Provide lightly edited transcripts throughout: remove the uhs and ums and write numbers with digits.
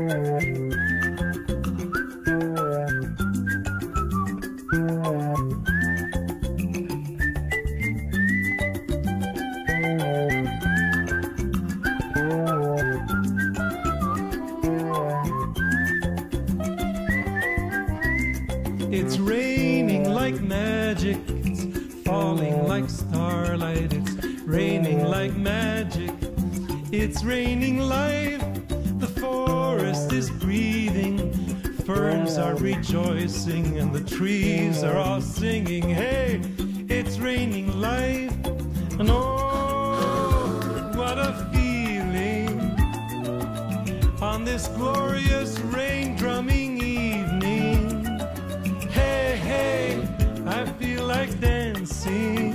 It's raining like magic, it's falling like starlight, it's raining like magic, it's raining life, the forest is breathing, ferns are rejoicing and the trees are all singing, hey, it's raining life, and oh, what a feeling, on this glorious rain drumming evening. Hey, I feel like dancing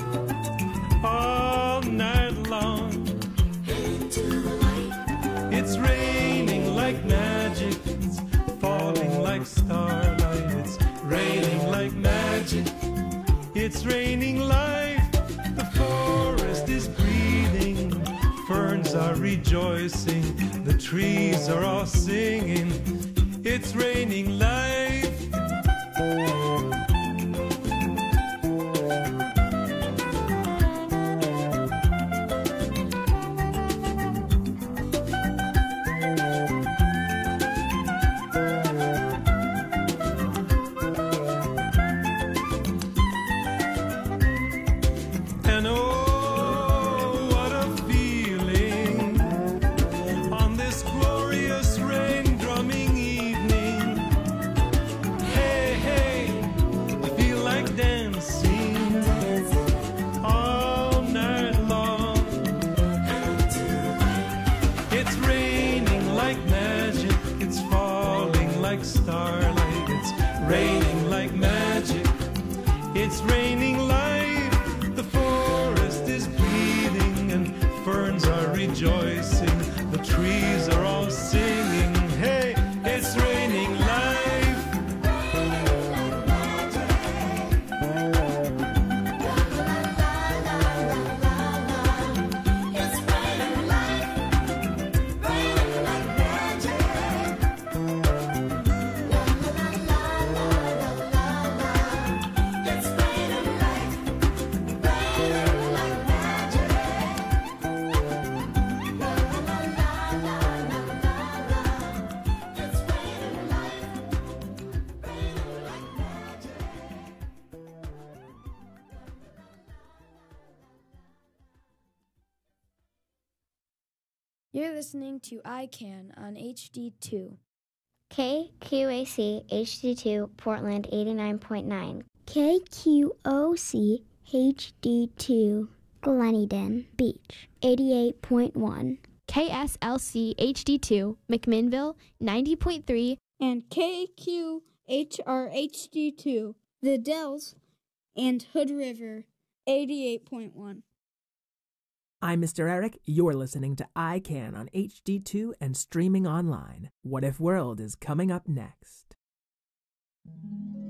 all night long. It's raining like magic, it's falling like starlight, it's raining like magic, it's raining life, the forest is breathing, ferns are rejoicing, the trees are all singing, it's raining life. And oh, what a feeling on this glorious rain drumming evening. Hey, I feel like dancing all night long. It's raining like magic, it's falling like starlight, it's raining like magic, it's raining life, the forest is breathing and ferns are rejoicing, the trees are all singing, hey, it's raining life. It's raining life, raining like magic. It's raining life, raining like magic. It's raining life, raining like magic. You're listening to iCan on HD2. KQAC HD2 Portland 89.9. KQOC HD2 Gleneden Beach 88.1. KSLC HD2 McMinnville 90.3. And KQHRHD2 The Dells and Hood River 88.1. I'm Mr. Eric. You're listening to iCan on HD2 and streaming online. What If World is coming up next.